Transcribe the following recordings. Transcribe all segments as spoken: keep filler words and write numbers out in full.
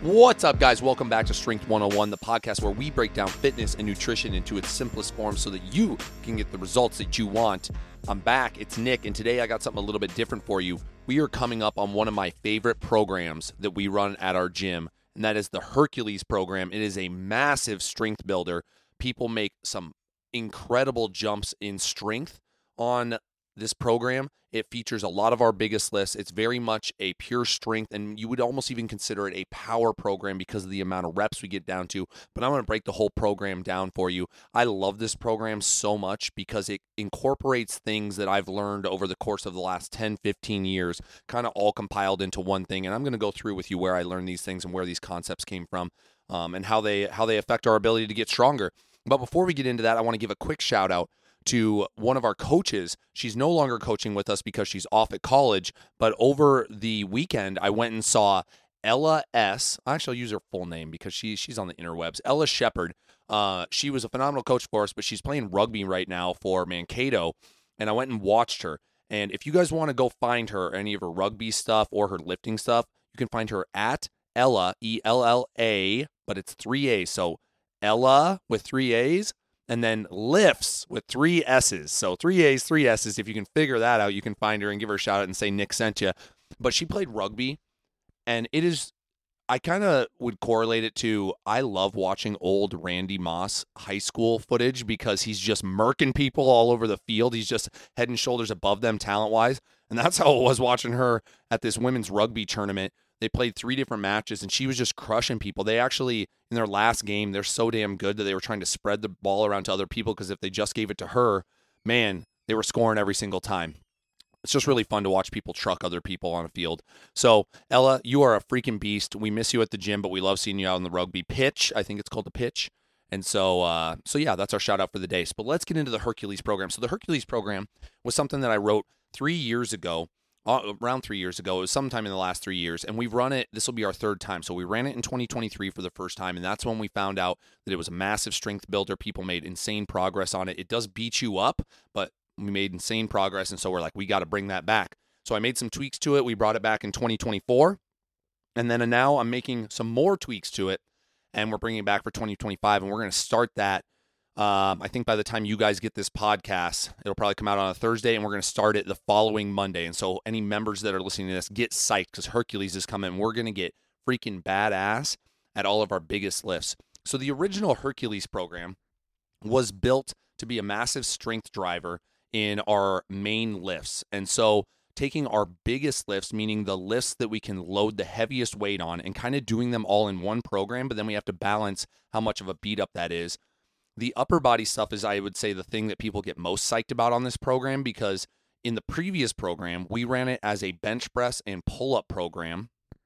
What's up, guys? Welcome back to Strength one oh one, the podcast where we break down fitness and nutrition into its simplest form so that you can get the results that you want. I'm back. It's Nick, and today I got something a little bit different for you. We are coming up on one of my favorite programs that we run at our gym, and that is the Hercules program. It is a massive strength builder. People make some incredible jumps in strength on this program. It features a lot of our biggest lifts. It's very much a pure strength, and you would almost even consider it a power program because of the amount of reps we get down to. But I'm going to break the whole program down for you. I love this program so much because it incorporates things that I've learned over the course of the last ten, fifteen years, kind of all compiled into one thing. And I'm going to go through with you where I learned these things and where these concepts came from, um, and how they how they affect our ability to get stronger. But before we get into that, I want to give a quick shout out to one of our coaches. She's no longer coaching with us because she's off at college, but over the weekend, I went and saw Ella S. Actually, I'll use her full name because she, she's on the interwebs. Ella Shepard. Uh, she was a phenomenal coach for us, but she's playing rugby right now for Mankato, and I went and watched her. And if you guys want to go find her, any of her rugby stuff or her lifting stuff, you can find her at Ella, E L L A, but it's three A's. So Ella with three A's, and then lifts with three S's. So three A's, three S's. If you can figure that out, you can find her and give her a shout out and say Nick sent you. But she played rugby, and it is, I kind of would correlate it to, I love watching old Randy Moss high school footage because he's just murking people all over the field. He's just head and shoulders above them talent-wise. And that's how it was watching her at this women's rugby tournament. They played three different matches, and she was just crushing people. They actually, in their last game, they're so damn good that they were trying to spread the ball around to other people because if they just gave it to her, man, they were scoring every single time. It's just really fun to watch people truck other people on a field. So, Ella, you are a freaking beast. We miss you at the gym, but we love seeing you out on the rugby pitch. I think it's called the pitch. And so, uh, so yeah, that's our shout out for the day. But let's get into the Hercules program. So the Hercules program was something that I wrote three years ago. Uh, around three years ago. It was sometime in the last three years, and we've run it. This will be our third time. So we ran it in twenty twenty-three for the first time, and that's when we found out that it was a massive strength builder. People made insane progress on it. It does beat you up, but we made insane progress, and so we're like, we got to bring that back. So I made some tweaks to it. We brought it back in twenty twenty-four, and then now I'm making some more tweaks to it, and we're bringing it back for twenty twenty-five, and we're going to start that. Um, I think by the time you guys get this podcast, it'll probably come out on a Thursday, and we're going to start it the following Monday. And so any members that are listening to this, get psyched because Hercules is coming. We're going to get freaking badass at all of our biggest lifts. So the original Hercules program was built to be a massive strength driver in our main lifts. And so taking our biggest lifts, meaning the lifts that we can load the heaviest weight on, and kind of doing them all in one program, but then we have to balance how much of a beat up that is. The upper body stuff is, I would say, the thing that people get most psyched about on this program, because in the previous program, we ran it as a bench press and pull-up program,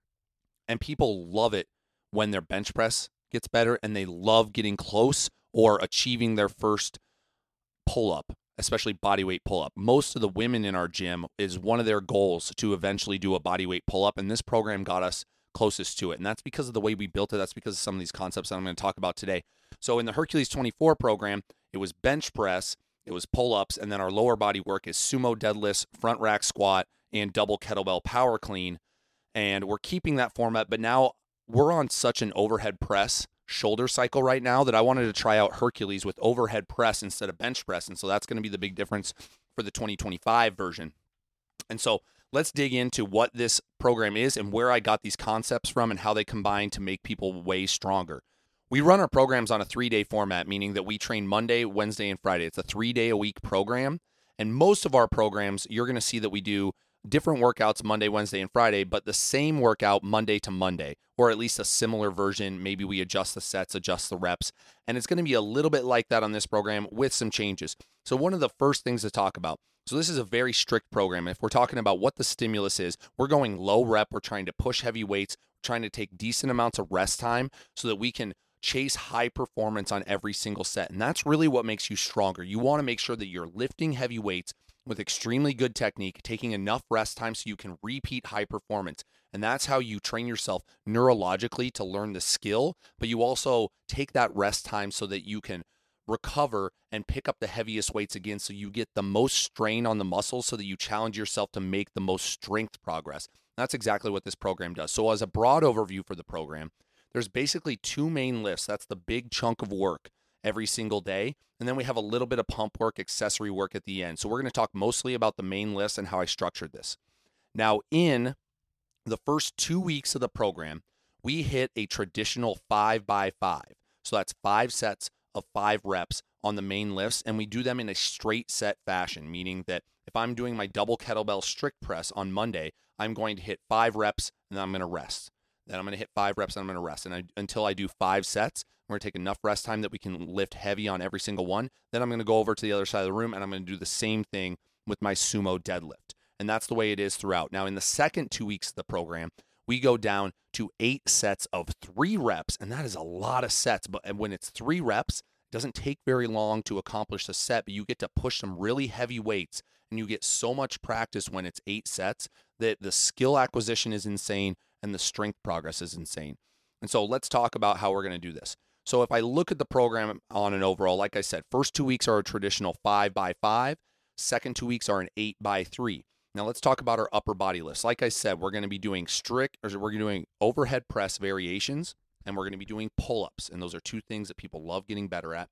and people love it when their bench press gets better, and they love getting close or achieving their first pull-up, especially bodyweight pull-up. Most of the women in our gym is one of their goals to eventually do a bodyweight pull-up, and this program got us closest to it, and that's because of the way we built it. That's because of some of these concepts that I'm going to talk about today. So in the Hercules twenty-four program, it was bench press, it was pull-ups, and then our lower body work is sumo deadlifts, front rack squat, and double kettlebell power clean. And we're keeping that format, but now we're on such an overhead press shoulder cycle right now that I wanted to try out Hercules with overhead press instead of bench press. And so that's going to be the big difference for the twenty twenty-five version. And so let's dig into what this program is and where I got these concepts from and how they combine to make people way stronger. We run our programs on a three-day format, meaning that we train Monday, Wednesday, and Friday. It's a three-day-a-week program, and most of our programs, you're going to see that we do different workouts Monday, Wednesday, and Friday, but the same workout Monday to Monday, or at least a similar version. Maybe we adjust the sets, adjust the reps, and it's going to be a little bit like that on this program with some changes. So one of the first things to talk about, so this is a very strict program. If we're talking about what the stimulus is, we're going low rep, we're trying to push heavy weights, trying to take decent amounts of rest time so that we can chase high performance on every single set. And that's really what makes you stronger. You want to make sure that you're lifting heavy weights with extremely good technique, taking enough rest time so you can repeat high performance. And that's how you train yourself neurologically to learn the skill, but you also take that rest time so that you can recover and pick up the heaviest weights again, so you get the most strain on the muscles so that you challenge yourself to make the most strength progress. That's exactly what this program does. So as a broad overview for the program, there's basically two main lifts. That's the big chunk of work every single day. And then we have a little bit of pump work, accessory work at the end. So we're going to talk mostly about the main lifts and how I structured this. Now, in the first two weeks of the program, we hit a traditional five by five. So that's five sets of five reps on the main lifts, and we do them in a straight set fashion, meaning that if I'm doing my double kettlebell strict press on Monday, I'm going to hit five reps and then I'm going to rest. Then I'm going to hit five reps and I'm going to rest. And I, until I do five sets, I'm going to take enough rest time that we can lift heavy on every single one. Then I'm going to go over to the other side of the room and I'm going to do the same thing with my sumo deadlift. And that's the way it is throughout. Now, in the second two weeks of the program, we go down to eight sets of three reps, and that is a lot of sets. But when it's three reps, it doesn't take very long to accomplish a set, but you get to push some really heavy weights, and you get so much practice when it's eight sets that the skill acquisition is insane and the strength progress is insane. And so let's talk about how we're going to do this. So if I look at the program on an overall, like I said, first two weeks are a traditional five by five. Second two weeks are an eight by three. Now let's talk about our upper body lifts. Like I said, we're going to be doing strict, or we're doing overhead press variations, and we're going to be doing pull-ups. And those are two things that people love getting better at.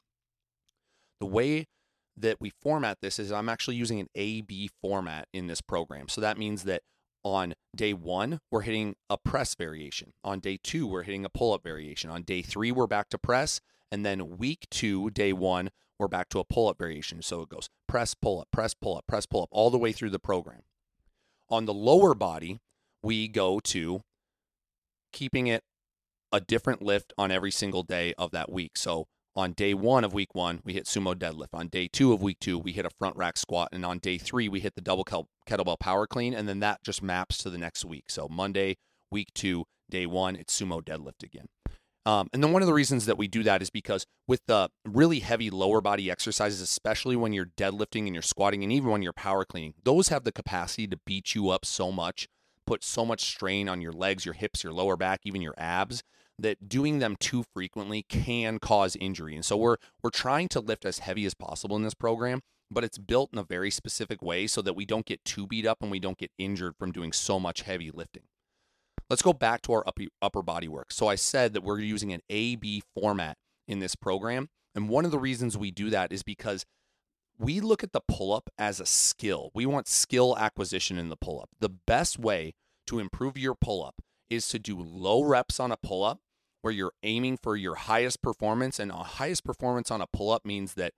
The way that we format this is I'm actually using an A B format in this program. So that means that on day one, we're hitting a press variation. On day two, we're hitting a pull-up variation. On day three, we're back to press. And then week two, day one, we're back to a pull-up variation. So it goes press, pull-up, press, pull-up, press, pull-up, all the way through the program. On the lower body, we go to keeping it a different lift on every single day of that week. So on day one of week one, we hit sumo deadlift. On day two of week two, we hit a front rack squat. And on day three, we hit the double kettlebell power clean. And then that just maps to the next week. So Monday, week two, day one, it's sumo deadlift again. Um, and then one of the reasons that we do that is because with the really heavy lower body exercises, especially when you're deadlifting and you're squatting and even when you're power cleaning, those have the capacity to beat you up so much, put so much strain on your legs, your hips, your lower back, even your abs, that doing them too frequently can cause injury. And so we're we're trying to lift as heavy as possible in this program, but it's built in a very specific way so that we don't get too beat up and we don't get injured from doing so much heavy lifting. Let's go back to our upper body work. So I said that we're using an A B format in this program. And one of the reasons we do that is because we look at the pull-up as a skill. We want skill acquisition in the pull-up. The best way to improve your pull-up is to do low reps on a pull-up where you're aiming for your highest performance. And a highest performance on a pull-up means that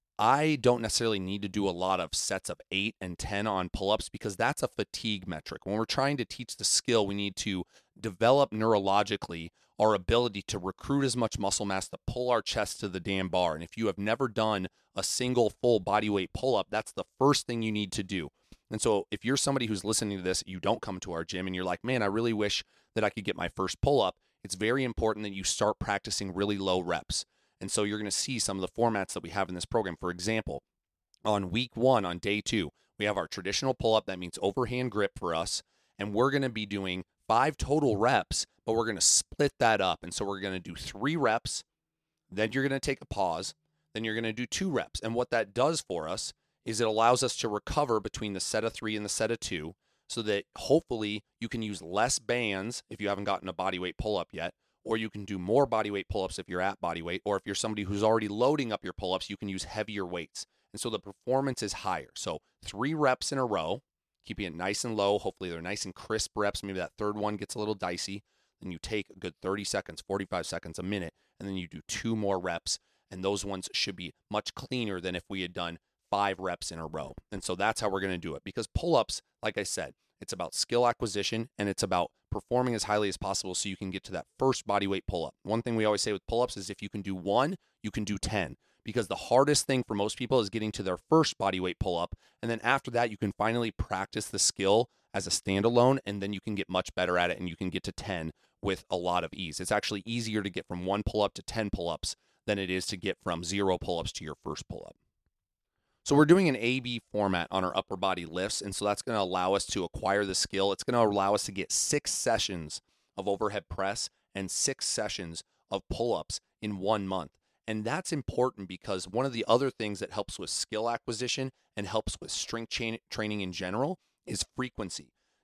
I don't necessarily need to do a lot of sets of eight and ten on pull-ups because that's a fatigue metric. When we're trying to teach the skill, we need to develop neurologically our ability to recruit as much muscle mass to pull our chest to the damn bar. And if you have never done a single full body weight pull-up, that's the first thing you need to do. And so if you're somebody who's listening to this, you don't come to our gym and you're like, man, I really wish that I could get my first pull-up. It's very important that you start practicing really low reps. And so you're going to see some of the formats that we have in this program. For example, on week one, on day two, we have our traditional pull-up. That means overhand grip for us. And we're going to be doing five total reps, but we're going to split that up. And so we're going to do three reps. Then you're going to take a pause. Then you're going to do two reps. And what that does for us is it allows us to recover between the set of three and the set of two so that hopefully you can use less bands if you haven't gotten a body weight pull-up yet. Or you can do more body weight pull-ups if you're at body weight, or if you're somebody who's already loading up your pull-ups, you can use heavier weights. And so the performance is higher. So three reps in a row, keeping it nice and low. Hopefully they're nice and crisp reps. Maybe that third one gets a little dicey. Then you take a good thirty seconds, forty-five seconds, a minute, and then you do two more reps. And those ones should be much cleaner than if we had done five reps in a row. And so that's how we're going to do it. Because pull-ups, like I said, it's about skill acquisition and it's about performing as highly as possible so you can get to that first body weight pull-up. One thing we always say with pull-ups is if you can do one, you can do ten. Because the hardest thing for most people is getting to their first body weight pull-up. And then after that, you can finally practice the skill as a standalone, and then you can get much better at it and you can get to ten with a lot of ease. It's actually easier to get from one pull-up to ten pull-ups than it is to get from zero pull-ups to your first pull-up. So we're doing an A B format on our upper body lifts, and so that's going to allow us to acquire the skill. It's going to allow us to get six sessions of overhead press and six sessions of pull-ups in one month. And that's important because one of the other things that helps with skill acquisition and helps with strength cha- training in general is frequency.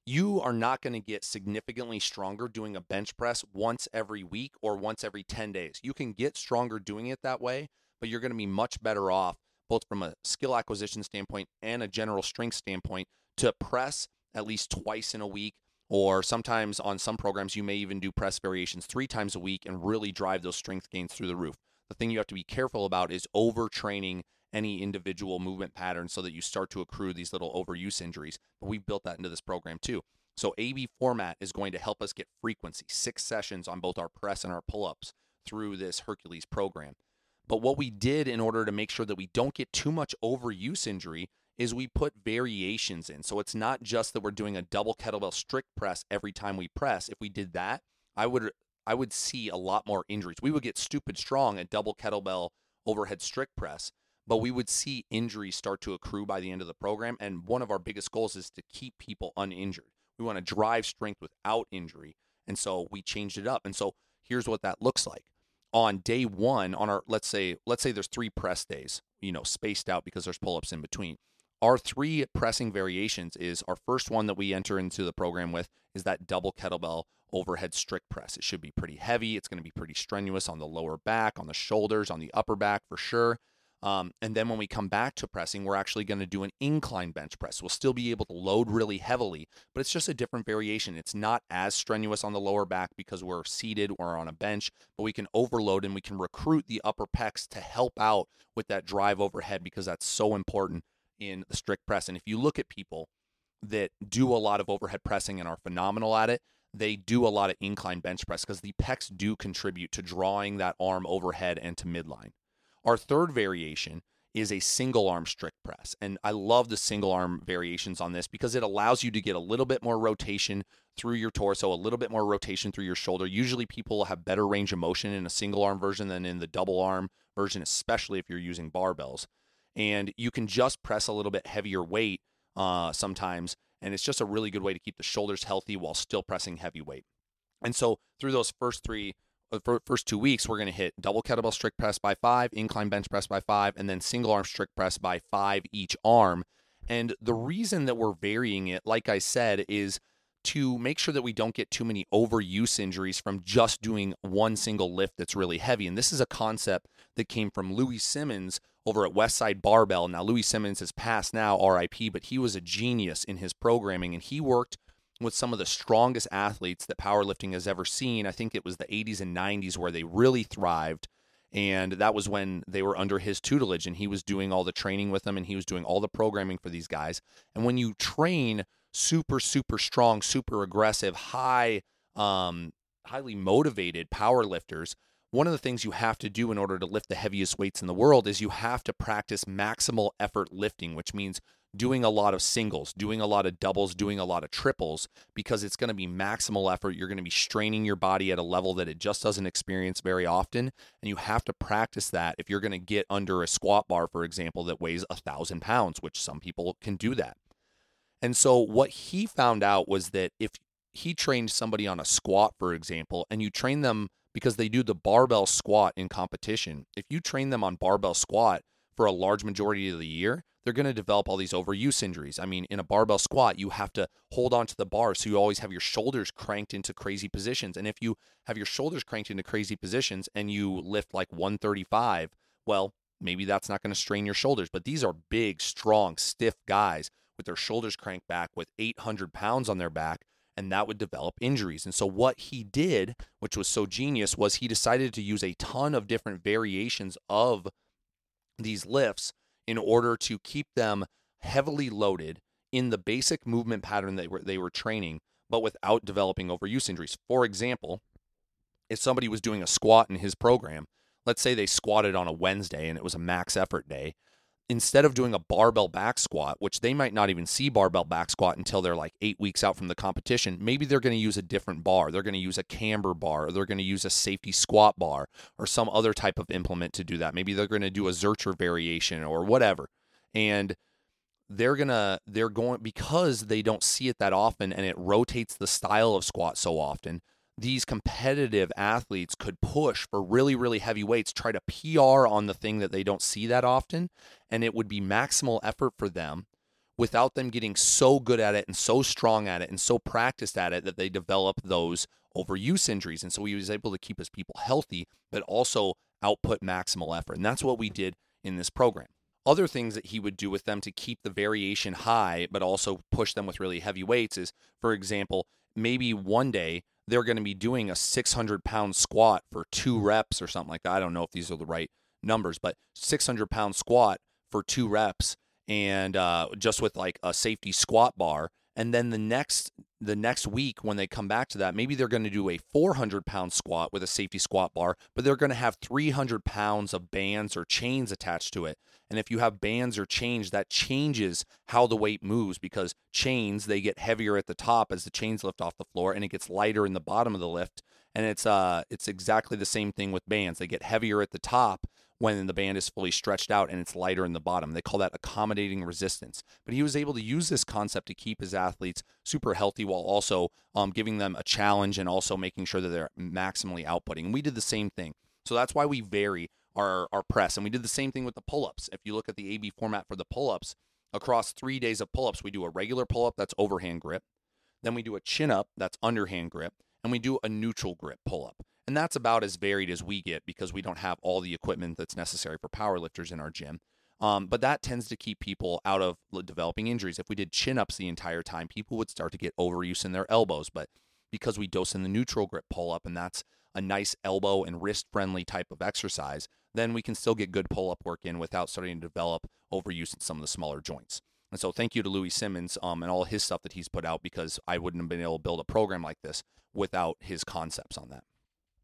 you are not going to get significantly stronger doing a bench press once every week or once every ten days. You can get stronger doing it that way, but you're going to be much better off, both from a skill acquisition standpoint and a general strength standpoint, to press at least twice in a week, or sometimes on some programs, you may even do press variations three times a week and really drive those strength gains through the roof. The thing you have to be careful about is overtraining any individual movement pattern so that you start to accrue these little overuse injuries. But we've built that into this program too. So A B format is going to help us get frequency, six sessions on both our press and our pull-ups through this Hercules program. But what we did in order to make sure that we don't get too much overuse injury is we put variations in. So it's not just that we're doing a double kettlebell strict press every time we press. If we did that, I would I would see a lot more injuries. We would get stupid strong at double kettlebell overhead strict press, but we would see injuries start to accrue by the end of the program. And one of our biggest goals is to keep people uninjured. We want to drive strength without injury. And so we changed it up. And so here's what that looks like. On day one, on our, let's say, let's say there's three press days, you know, spaced out because there's pull-ups in between. Our three pressing variations is our first one that we enter into the program with is that double kettlebell overhead strict press. It should be pretty heavy. It's going to be pretty strenuous on the lower back, on the shoulders, on the upper back for sure. Um, and then when we come back to pressing, we're actually going to do an incline bench press. We'll still be able to load really heavily, but it's just a different variation. It's not as strenuous on the lower back because we're seated or on a bench, but we can overload and we can recruit the upper pecs to help out with that drive overhead because that's so important in the strict press. And if you look at people that do a lot of overhead pressing and are phenomenal at it, they do a lot of incline bench press because the pecs do contribute to drawing that arm overhead and to midline. Our third variation is a single arm strict press. And I love the single arm variations on this because it allows you to get a little bit more rotation through your torso, a little bit more rotation through your shoulder. Usually people will have better range of motion in a single arm version than in the double arm version, especially if you're using barbells. And you can just press a little bit heavier weight uh, sometimes, and it's just a really good way to keep the shoulders healthy while still pressing heavy weight. And so through those first three, uh, first two weeks, we're going to hit double kettlebell strict press by five, incline bench press by five, and then single arm strict press by five each arm. And the reason that we're varying it, like I said, is to make sure that we don't get too many overuse injuries from just doing one single lift that's really heavy. And this is a concept that came from Louis Simmons over at Westside Barbell. Now, Louis Simmons has passed now, R I P, but he was a genius in his programming, and he worked with some of the strongest athletes that powerlifting has ever seen. I think it was the eighties and nineties where they really thrived, and that was when they were under his tutelage, and he was doing all the training with them, and he was doing all the programming for these guys. And when you train super, super strong, super aggressive, high, um, highly motivated power lifters, one of the things you have to do in order to lift the heaviest weights in the world is you have to practice maximal effort lifting, which means doing a lot of singles, doing a lot of doubles, doing a lot of triples, because it's going to be maximal effort. You're going to be straining your body at a level that it just doesn't experience very often, and you have to practice that if you're going to get under a squat bar, for example, that weighs a thousand pounds, which some people can do that. And so what he found out was that if he trained somebody on a squat, for example, and you train them because they do the barbell squat in competition, if you train them on barbell squat for a large majority of the year, they're going to develop all these overuse injuries. I mean, in a barbell squat, you have to hold on to the bar, so you always have your shoulders cranked into crazy positions. And if you have your shoulders cranked into crazy positions and you lift like one thirty-five, well, maybe that's not going to strain your shoulders. But these are big, strong, stiff guys with their shoulders cranked back with eight hundred pounds on their back, and that would develop injuries. And so what he did, which was so genius, was he decided to use a ton of different variations of these lifts in order to keep them heavily loaded in the basic movement pattern that they were, they were training, but without developing overuse injuries. For example, if somebody was doing a squat in his program, let's say they squatted on a Wednesday and it was a max effort day, instead of doing a barbell back squat, which they might not even see barbell back squat until they're like eight weeks out from the competition, maybe they're going to use a different bar. They're going to use a camber bar, or they're going to use a safety squat bar, or some other type of implement to do that. Maybe they're going to do a Zercher variation or whatever. And they're going to, they're going, because they don't see it that often and it rotates the style of squat so often, these competitive athletes could push for really, really heavy weights, try to P R on the thing that they don't see that often, and it would be maximal effort for them without them getting so good at it and so strong at it and so practiced at it that they develop those overuse injuries. And so he was able to keep his people healthy, but also output maximal effort. And that's what we did in this program. Other things that he would do with them to keep the variation high, but also push them with really heavy weights is, for example, maybe one day they're going to be doing a six hundred pound squat for two reps or something like that. I don't know if these are the right numbers, but six hundred pound squat for two reps and uh, just with like a safety squat bar. And then the next the next week when they come back to that, maybe they're going to do a four hundred pound squat with a safety squat bar, but they're going to have three hundred pounds of bands or chains attached to it. And if you have bands or chains, that changes how the weight moves, because chains, they get heavier at the top as the chains lift off the floor, and it gets lighter in the bottom of the lift. And it's uh it's exactly the same thing with bands. They get heavier at the top when the band is fully stretched out and it's lighter in the bottom. They call that accommodating resistance. But he was able to use this concept to keep his athletes super healthy while also um, giving them a challenge and also making sure that they're maximally outputting. And we did the same thing. So that's why we vary our, our press. And we did the same thing with the pull-ups. If you look at the A B format for the pull-ups, across three days of pull-ups, we do a regular pull-up, that's overhand grip. Then we do a chin-up, that's underhand grip. And we do a neutral grip pull-up. And that's about as varied as we get because we don't have all the equipment that's necessary for powerlifters in our gym. Um, but that tends to keep people out of developing injuries. If we did chin-ups the entire time, people would start to get overuse in their elbows. But because we dose in the neutral grip pull-up, and that's a nice elbow and wrist-friendly type of exercise, then we can still get good pull-up work in without starting to develop overuse in some of the smaller joints. And so thank you to Louis Simmons um, and all his stuff that he's put out, because I wouldn't have been able to build a program like this without his concepts on that.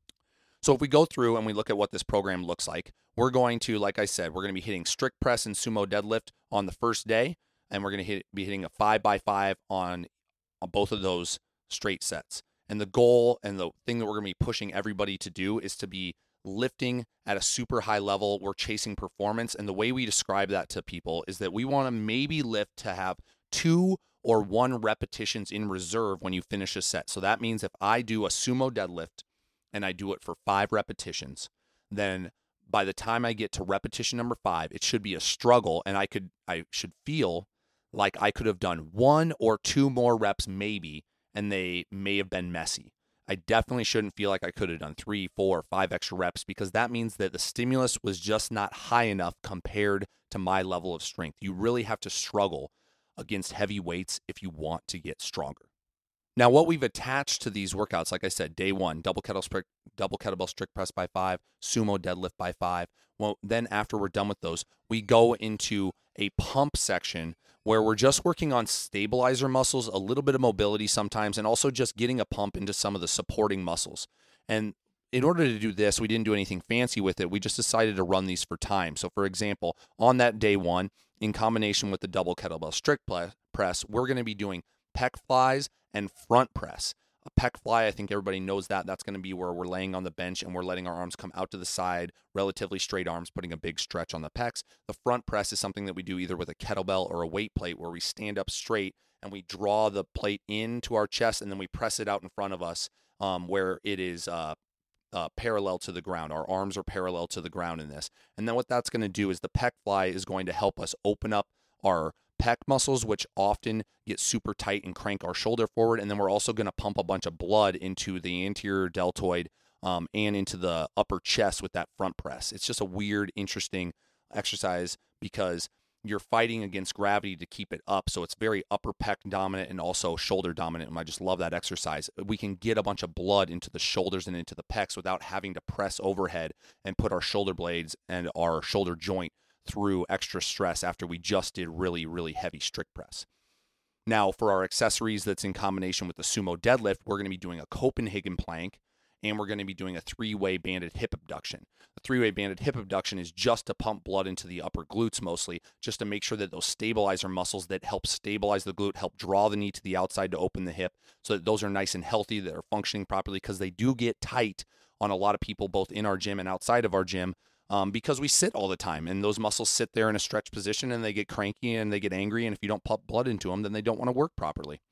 So if we go through and we look at what this program looks like, we're going to, like I said, we're going to be hitting strict press and sumo deadlift on the first day, and we're going to hit, be hitting a five by five on, on both of those straight sets. And the goal and the thing that we're going to be pushing everybody to do is to be lifting at a super high level. We're chasing performance, and the way we describe that to people is that we want to maybe lift to have two or one repetitions in reserve when you finish a set. So that means if I do a sumo deadlift and I do it for five repetitions, then by the time I get to repetition number five, it should be a struggle, and I could I should feel like I could have done one or two more reps maybe, and they may have been messy. I definitely shouldn't feel like I could have done three, four, five extra reps, because that means that the stimulus was just not high enough compared to my level of strength. You really have to struggle against heavy weights if you want to get stronger. Now, what we've attached to these workouts, like I said, day one, double kettlebell strict, double kettlebell strict press by five, sumo deadlift by five. Well, then after we're done with those, we go into a pump section where we're just working on stabilizer muscles, a little bit of mobility sometimes, and also just getting a pump into some of the supporting muscles. And in order to do this, we didn't do anything fancy with it. We just decided to run these for time. So, for example, on that day one, in combination with the double kettlebell strict press, we're going to be doing pec flies and front press. A pec fly, I think everybody knows that. That's going to be where we're laying on the bench and we're letting our arms come out to the side, relatively straight arms, putting a big stretch on the pecs. The front press is something that we do either with a kettlebell or a weight plate, where we stand up straight and we draw the plate into our chest and then we press it out in front of us um, where it is uh, uh, parallel to the ground. Our arms are parallel to the ground in this. And then what that's going to do is the pec fly is going to help us open up our pec muscles, which often get super tight and crank our shoulder forward. And then we're also going to pump a bunch of blood into the anterior deltoid um, and into the upper chest with that front press. It's just a weird, interesting exercise because you're fighting against gravity to keep it up. So it's very upper pec dominant and also shoulder dominant. And I just love that exercise. We can get a bunch of blood into the shoulders and into the pecs without having to press overhead and put our shoulder blades and our shoulder joint through extra stress after we just did really, really heavy strict press. Now, for our accessories that's in combination with the sumo deadlift, we're going to be doing a Copenhagen plank, and we're going to be doing a three-way banded hip abduction. The three-way banded hip abduction is just to pump blood into the upper glutes mostly, just to make sure that those stabilizer muscles that help stabilize the glute, help draw the knee to the outside to open the hip, so that those are nice and healthy, that are functioning properly, because they do get tight on a lot of people, both in our gym and outside of our gym, Um, because we sit all the time, and those muscles sit there in a stretch position and they get cranky and they get angry, and if you don't pump blood into them, then they don't want to work properly.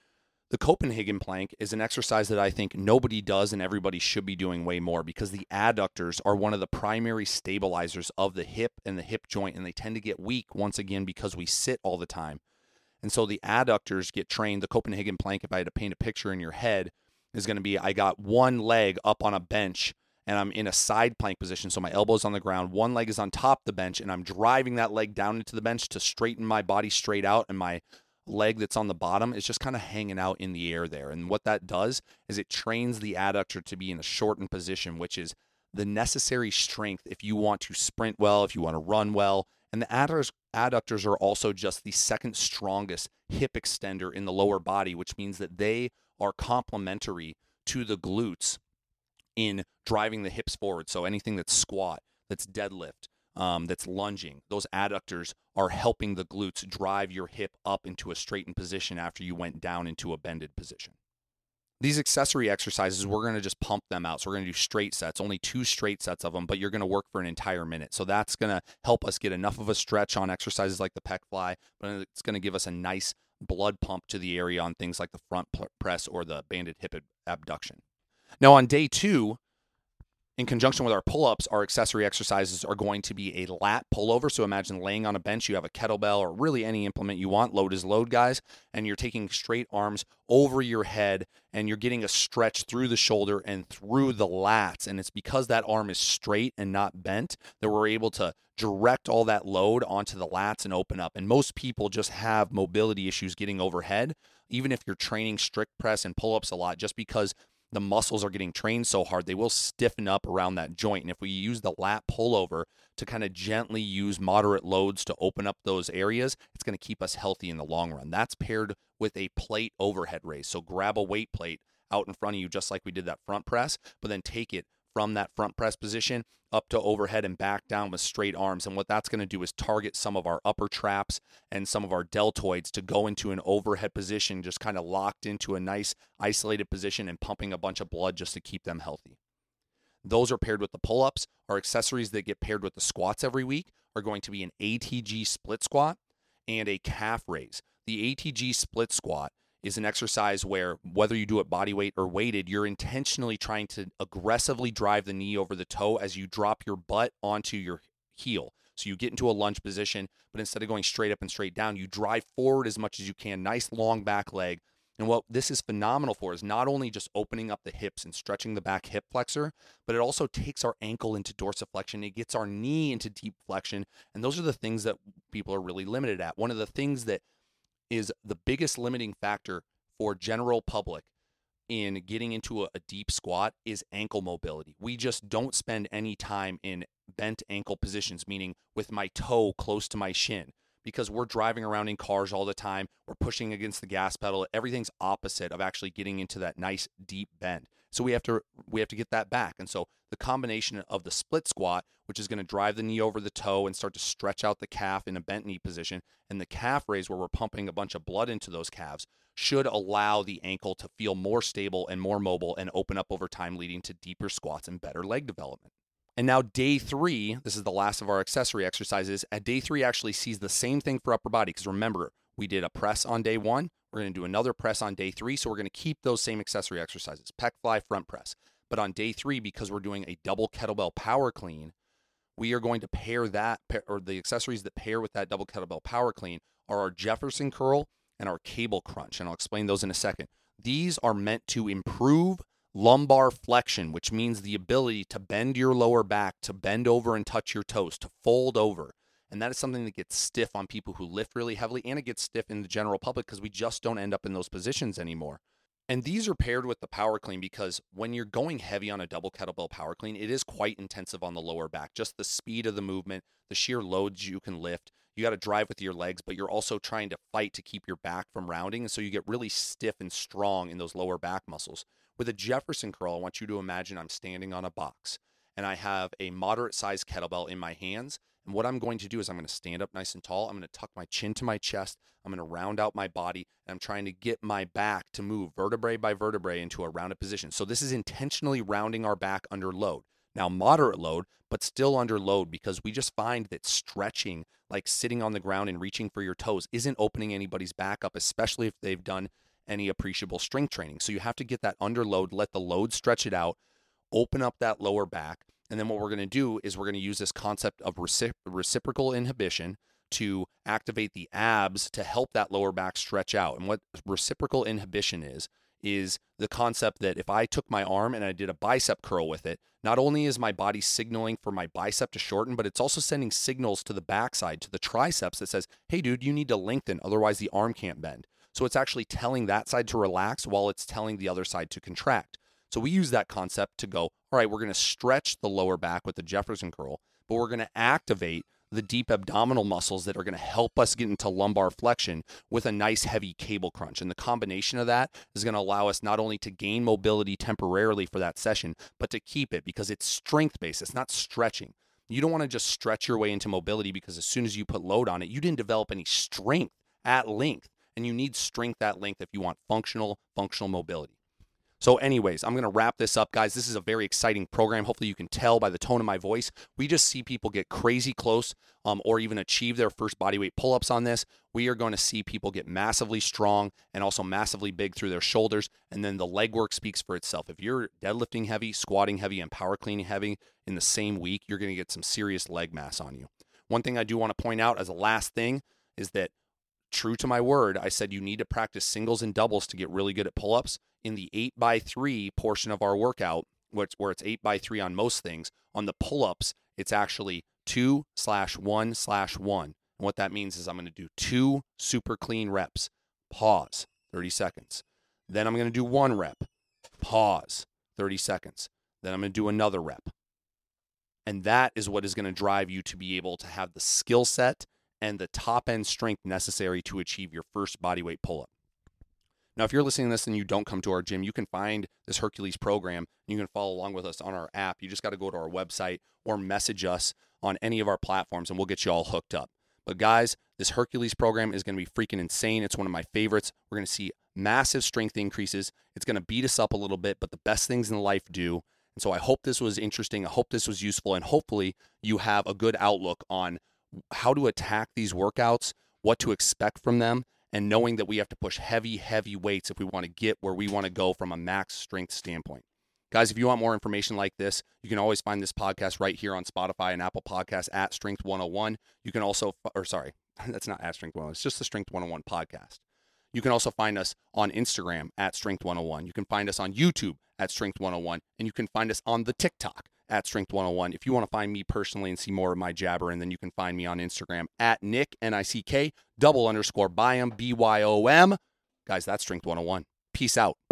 The Copenhagen plank is an exercise that I think nobody does and everybody should be doing way more, because the adductors are one of the primary stabilizers of the hip and the hip joint, and they tend to get weak once again because we sit all the time. And so the adductors get trained. The Copenhagen plank, if I had to paint a picture in your head, is going to be I got one leg up on a bench and I'm in a side plank position. So my elbow's on the ground. One leg is on top of the bench and I'm driving that leg down into the bench to straighten my body straight out. And my leg that's on the bottom is just kind of hanging out in the air there. And what that does is it trains the adductor to be in a shortened position, which is the necessary strength if you want to sprint well, if you want to run well. And the adductors, adductors are also just the second strongest hip extender in the lower body, which means that they are complementary to the glutes in driving the hips forward. So anything that's squat, that's deadlift, um, that's lunging, those adductors are helping the glutes drive your hip up into a straightened position after you went down into a bended position. These accessory exercises, we're going to just pump them out. So we're going to do straight sets, only two straight sets of them, but you're going to work for an entire minute. So that's going to help us get enough of a stretch on exercises like the pec fly, but it's going to give us a nice blood pump to the area on things like the front press or the banded hip abduction. Now on day two, in conjunction with our pull-ups, our accessory exercises are going to be a lat pullover. So imagine laying on a bench, you have a kettlebell or really any implement you want. Load is load, guys. And you're taking straight arms over your head and you're getting a stretch through the shoulder and through the lats. And it's because that arm is straight and not bent that we're able to direct all that load onto the lats and open up. And most people just have mobility issues getting overhead, even if you're training strict press and pull-ups a lot, just because the muscles are getting trained so hard, they will stiffen up around that joint. And if we use the lat pullover to kind of gently use moderate loads to open up those areas, it's going to keep us healthy in the long run. That's paired with a plate overhead raise. So grab a weight plate out in front of you, just like we did that front press, but then take it from that front press position up to overhead and back down with straight arms. And what that's going to do is target some of our upper traps and some of our deltoids to go into an overhead position, just kind of locked into a nice isolated position and pumping a bunch of blood just to keep them healthy. Those are paired with the pull-ups. Our accessories that get paired with the squats every week are going to be an A T G split squat and a calf raise. The A T G split squat is an exercise where whether you do it body weight or weighted, you're intentionally trying to aggressively drive the knee over the toe as you drop your butt onto your heel. So you get into a lunge position, but instead of going straight up and straight down, you drive forward as much as you can, nice long back leg. And what this is phenomenal for is not only just opening up the hips and stretching the back hip flexor, but it also takes our ankle into dorsiflexion. It gets our knee into deep flexion. And those are the things that people are really limited at. One of the things that is the biggest limiting factor for general public in getting into a, a deep squat is ankle mobility. We just don't spend any time in bent ankle positions, meaning with my toe close to my shin, because we're driving around in cars all the time. We're pushing against the gas pedal. Everything's opposite of actually getting into that nice deep bend. So we have to we have to get that back. And so the combination of the split squat, which is going to drive the knee over the toe and start to stretch out the calf in a bent knee position, and the calf raise where we're pumping a bunch of blood into those calves, should allow the ankle to feel more stable and more mobile and open up over time, leading to deeper squats and better leg development. And now day three, this is the last of our accessory exercises. At day three actually sees the same thing for upper body, because remember, we did a press on day one. We're going to do another press on day three. So we're going to keep those same accessory exercises, pec fly, front press. But on day three, because we're doing a double kettlebell power clean, we are going to pair that, or the accessories that pair with that double kettlebell power clean are our Jefferson curl and our cable crunch. And I'll explain those in a second. These are meant to improve lumbar flexion, which means the ability to bend your lower back, to bend over and touch your toes, to fold over. And that is something that gets stiff on people who lift really heavily, and it gets stiff in the general public because we just don't end up in those positions anymore. And these are paired with the power clean because when you're going heavy on a double kettlebell power clean, it is quite intensive on the lower back. Just the speed of the movement, the sheer loads you can lift. You got to drive with your legs, but you're also trying to fight to keep your back from rounding. And so you get really stiff and strong in those lower back muscles. With a Jefferson curl, I want you to imagine I'm standing on a box and I have a moderate sized kettlebell in my hands. And what I'm going to do is I'm going to stand up nice and tall. I'm going to tuck my chin to my chest. I'm going to round out my body. And I'm trying to get my back to move vertebrae by vertebrae into a rounded position. So this is intentionally rounding our back under load. Now, moderate load, but still under load, because we just find that stretching, like sitting on the ground and reaching for your toes, isn't opening anybody's back up, especially if they've done any appreciable strength training. So you have to get that under load, let the load stretch it out, open up that lower back. And then what we're going to do is we're going to use this concept of recip- reciprocal inhibition to activate the abs to help that lower back stretch out. And what reciprocal inhibition is, is the concept that if I took my arm and I did a bicep curl with it, not only is my body signaling for my bicep to shorten, but it's also sending signals to the backside, to the triceps that says, hey, dude, you need to lengthen, otherwise the arm can't bend. So it's actually telling that side to relax while it's telling the other side to contract. So we use that concept to go, all right, we're going to stretch the lower back with the Jefferson curl, but we're going to activate the deep abdominal muscles that are going to help us get into lumbar flexion with a nice heavy cable crunch. And the combination of that is going to allow us not only to gain mobility temporarily for that session, but to keep it because it's strength-based. It's not stretching. You don't want to just stretch your way into mobility because as soon as you put load on it, you didn't develop any strength at length. And you need strength at length if you want functional, functional mobility. So anyways, I'm going to wrap this up, guys. This is a very exciting program. Hopefully you can tell by the tone of my voice. We just see people get crazy close um, or even achieve their first bodyweight pull-ups on this. We are going to see people get massively strong and also massively big through their shoulders. And then the leg work speaks for itself. If you're deadlifting heavy, squatting heavy, and power cleaning heavy in the same week, you're going to get some serious leg mass on you. One thing I do want to point out as a last thing is that true to my word, I said you need to practice singles and doubles to get really good at pull-ups. In the eight by three portion of our workout, which, where it's eight by three on most things, on the pull-ups, it's actually two slash one slash one. And what that means is I'm going to do two super clean reps, pause, thirty seconds. Then I'm going to do one rep, pause, thirty seconds. Then I'm going to do another rep. And that is what is going to drive you to be able to have the skill set and the top end strength necessary to achieve your first bodyweight pull-up. Now, if you're listening to this and you don't come to our gym, you can find this Hercules program and you can follow along with us on our app. You just got to go to our website or message us on any of our platforms and we'll get you all hooked up. But guys, this Hercules program is going to be freaking insane. It's one of my favorites. We're going to see massive strength increases. It's going to beat us up a little bit, but the best things in life do. And so I hope this was interesting. I hope this was useful. And hopefully you have a good outlook on how to attack these workouts, what to expect from them, and knowing that we have to push heavy, heavy weights if we want to get where we want to go from a max strength standpoint. Guys, if you want more information like this, you can always find this podcast right here on Spotify and Apple Podcasts at Strength one oh one. You can also, or sorry, that's not at Strength one oh one. It's just the Strength one oh one podcast. You can also find us on Instagram at Strength one oh one. You can find us on YouTube at Strength one oh one. And you can find us on the TikTok at Strength one oh one. If you want to find me personally and see more of my jabbering, then you can find me on Instagram at Nick, N I C K, double underscore Byom, B Y O M. Guys, that's Strength one oh one. Peace out.